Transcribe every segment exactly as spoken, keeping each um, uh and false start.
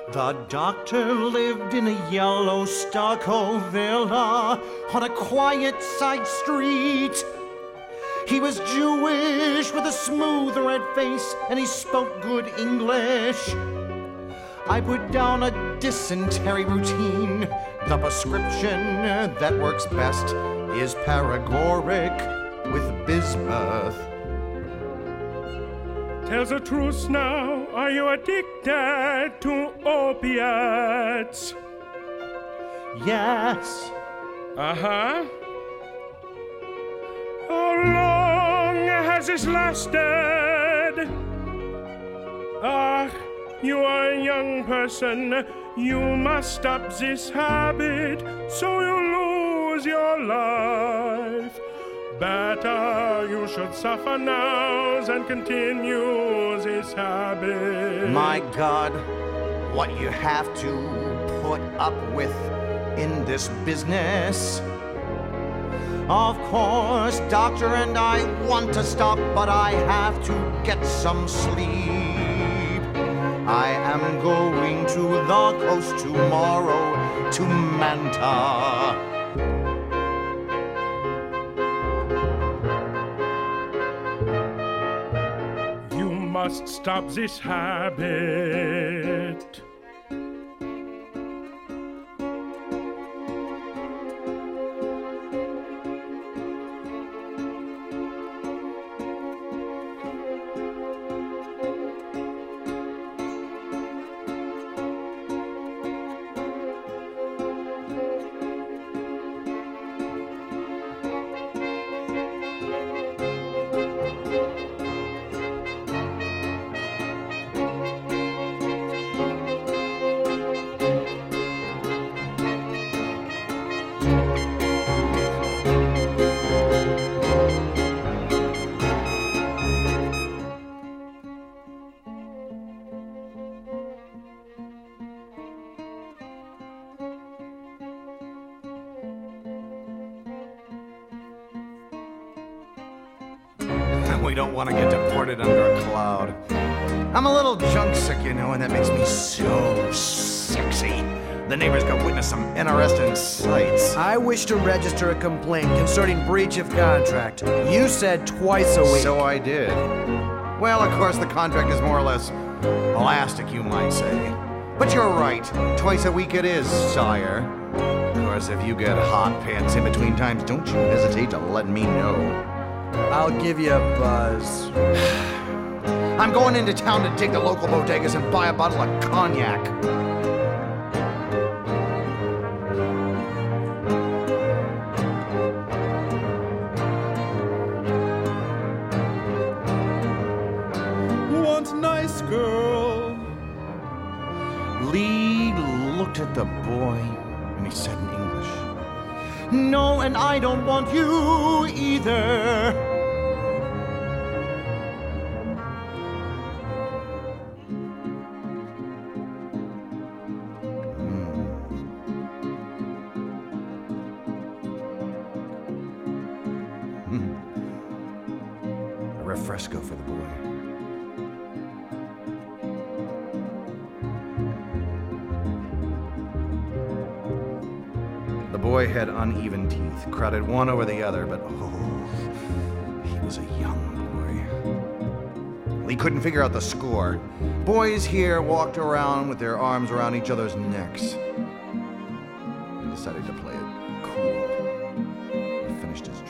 The doctor lived in a yellow stucco villa on a quiet side street. He was Jewish with a smooth red face, and he spoke good English. I put down a dysentery routine. The prescription that works best is paregoric with bismuth. Tell the truth now, are you addicted to opiates? Yes. Uh-huh. How long has this lasted? Ah, you are a young person. You must stop this habit so you lose your life. Better you should suffer now than continue this habit. My God, what you have to put up with in this business. Of course, doctor, and I want to stop, but I have to get some sleep. I am going to the coast tomorrow to Manta. You must stop this habit. We don't want to get deported under a cloud. I'm a little junk sick, you know, and that makes me so sexy. The neighbors got witness some interesting sights. I wish to register a complaint concerning breach of contract. You said twice a week. So I did. Well, of course, the contract is more or less elastic, you might say. But you're right. Twice a week it is, sire. Of course, if you get hot pants in between times, don't you hesitate to let me know. I'll give you a buzz. I'm going into town to dig the local bodegas and buy a bottle of cognac. One nice girl. Lee looked at the boy and he said in English, "No, and I don't want you either." A refresco for the boy. The boy had uneven teeth, crowded one over the other, but oh, he was a young boy. Lee couldn't figure out the score. Boys here walked around with their arms around each other's necks. He decided to play it cool. He finished his drink.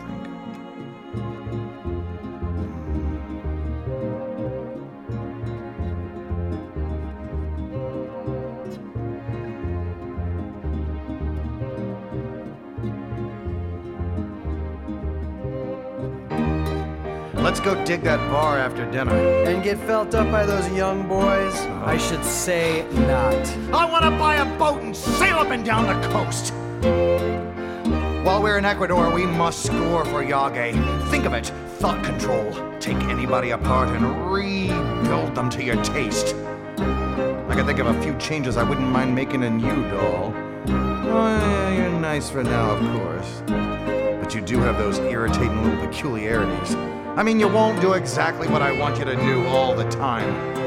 Let's go dig that bar after dinner. And get felt up by those young boys? Oh. I should say not. I want to buy a boat and sail up and down the coast. While we're in Ecuador, we must score for Yage. Think of it, thought control. Take anybody apart and rebuild them to your taste. I can think of a few changes I wouldn't mind making in you, doll. Oh, yeah, you're nice for now, of course. But you do have those irritating little peculiarities. I mean, you won't do exactly what I want you to do all the time.